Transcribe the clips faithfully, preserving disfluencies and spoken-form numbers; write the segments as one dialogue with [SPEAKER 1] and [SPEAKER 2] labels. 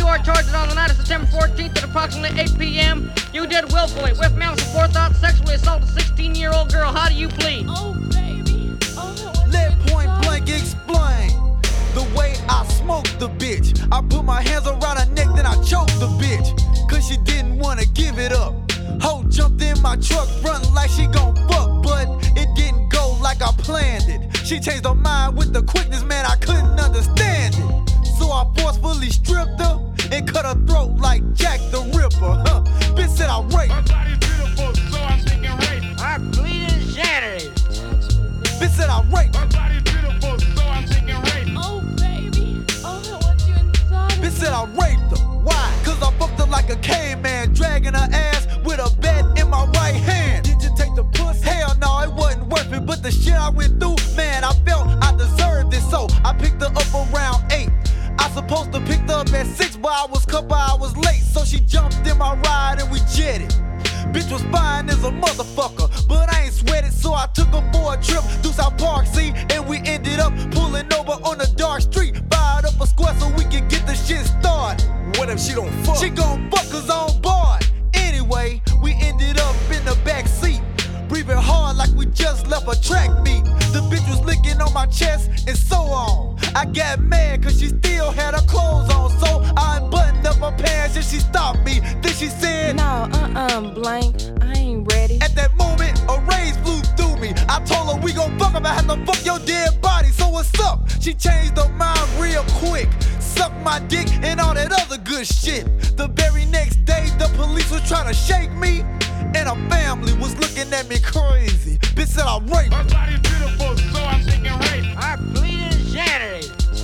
[SPEAKER 1] are charged on the night of September fourteenth at approximately eight p.m. You did willfully, with malice aforethought, sexually assault a sixteen-year-old girl. How do you plead?
[SPEAKER 2] Oh, baby. Oh,
[SPEAKER 3] Let point blank explain the way I smoked the bitch. I put my hands around her neck, then I choked the bitch, cause she didn't wanna give it up. Ho jumped in my truck, running like she gon' fuck, but it didn't go like I planned it. She changed her mind with the quickness, man, I couldn't understand it. So I forcefully stripped her and cut her throat like Jack the Ripper. Huh? Bitch said I raped.
[SPEAKER 4] My body's beautiful, so I'm thinking rape.
[SPEAKER 1] I plead insanity.
[SPEAKER 3] Bitch said I raped.
[SPEAKER 4] My body's beautiful, so I'm thinking rape.
[SPEAKER 2] Oh, baby. Oh, I want you inside.
[SPEAKER 3] Bitch said I raped her. Why? Cause I fucked her like a caveman, dragging her ass with a bat in my right hand. Did you take the pussy? Hell no, it wasn't worth it. But the shit I went through, man, I felt I deserved it. So I picked her up around eight. I supposed to pick her up at six, but I was couple hours late. So she jumped in my ride and we jetted. Bitch was fine as a motherfucker, but I ain't sweated, so I took her for a trip through South Park, see, and we ended up pulling over on a dark street, fired up a square so we could get the shit started.
[SPEAKER 5] What if she don't fuck?
[SPEAKER 3] She gon' fuck us on board. Anyway, we ended up in the back seat, breathing hard like we just left a track meet. The bitch was licking on my chest and so on. I got mad cause she still had her clothes on, so I unbuttoned up her pants and she stopped me. Then she said,
[SPEAKER 2] No, uh-uh, blank. I ain't ready.
[SPEAKER 3] at that moment, a rays flew through me. I told her we gon' fuck up, I had to fuck your dead body, so what's up? She changed her mind real quick, sucked my dick and all that other good shit. The very next day, the police was trying to shake me, and her family was looking at me crazy. Bitch said I raped.
[SPEAKER 4] My body's beautiful, so I'm thinking rape.
[SPEAKER 1] I plead insanity.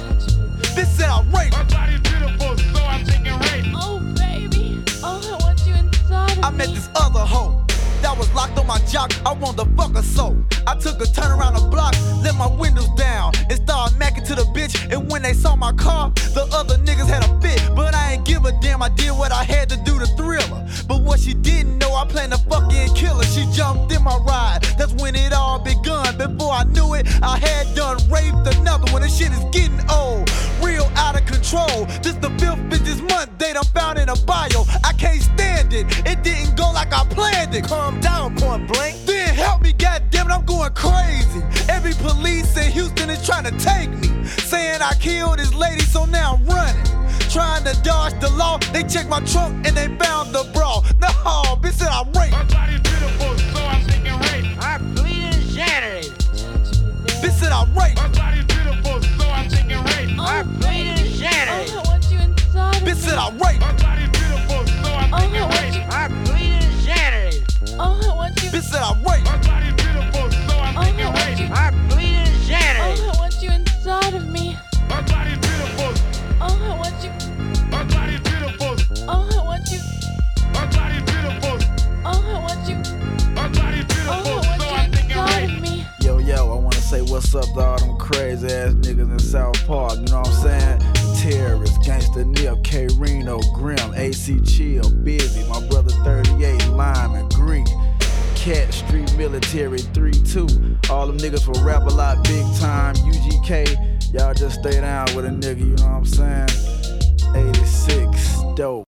[SPEAKER 3] Bitch said I raped.
[SPEAKER 4] My body's beautiful, so I'm thinking rape.
[SPEAKER 2] Oh, baby. Oh, I want you inside of
[SPEAKER 3] I
[SPEAKER 2] me.
[SPEAKER 3] met this other hoe that was locked on my jock. I wanted to fuck her so I took a turn around the block, let my windows down, and started macking to the bitch. And when they saw my car, the other niggas had a fit, but I ain't give a damn. I did what I had to do to thrill her. But what she didn't know, I planned to fuck her and kill her. She jumped in my ride, that's when it all begun. Before I knew it, I had done raped another one. This shit is getting old, real out of control. This the fifth bitch this month, date I'm found in a bio. I can't stand it, it didn't go like I planned it.
[SPEAKER 5] Calm down, point blank.
[SPEAKER 3] Then help me, goddammit, I'm going crazy. Every police in Houston is trying to take me, saying I killed this lady, so now I'm running, trying to dodge the law. They checked my trunk and they found the bra. No, bitch said I
[SPEAKER 4] My
[SPEAKER 3] raped.
[SPEAKER 4] body's beautiful, so I'm thinking rape.
[SPEAKER 1] I plead insanity.
[SPEAKER 3] Bitch said I raped.
[SPEAKER 4] My body's beautiful, so I'm thinking rape.
[SPEAKER 1] I plead insanity.
[SPEAKER 2] Oh, I want you inside of me.
[SPEAKER 3] Bitch said I raped.
[SPEAKER 4] My body's beautiful, so I'm
[SPEAKER 2] Oh,
[SPEAKER 4] thinking
[SPEAKER 2] I want
[SPEAKER 4] rape.
[SPEAKER 2] you.
[SPEAKER 1] I plead insanity.
[SPEAKER 2] Oh, I want you.
[SPEAKER 3] Bitch said I raped.
[SPEAKER 4] My body's beautiful, so I'm
[SPEAKER 2] Oh,
[SPEAKER 4] thinking
[SPEAKER 2] I want
[SPEAKER 4] rape.
[SPEAKER 2] you.
[SPEAKER 1] I plead insanity.
[SPEAKER 2] Oh, I want you inside of me.
[SPEAKER 4] My body's beautiful.
[SPEAKER 2] Oh, I want you.
[SPEAKER 4] My body's beautiful.
[SPEAKER 2] Oh, I want you.
[SPEAKER 4] My body's beautiful.
[SPEAKER 2] Oh, I want you.
[SPEAKER 4] My body's
[SPEAKER 2] Oh,
[SPEAKER 4] beautiful,
[SPEAKER 2] I
[SPEAKER 4] so
[SPEAKER 2] want
[SPEAKER 4] I'm
[SPEAKER 2] you
[SPEAKER 4] thinking
[SPEAKER 2] inside
[SPEAKER 4] rape.
[SPEAKER 2] of me.
[SPEAKER 5] Yo, yo, I wanna say what's up to all them crazy ass niggas in South Park, you know what I'm saying? Terrorists, Gangsta Nip, K Reno, Grim, A C Chill, Busy, my brother thirty-eight, Lyman, Greek, Cat, Street Military, three two. All them niggas will rap a lot, big time, U G K. Y'all just stay down with a nigga, you know what I'm saying? eighty-six, dope.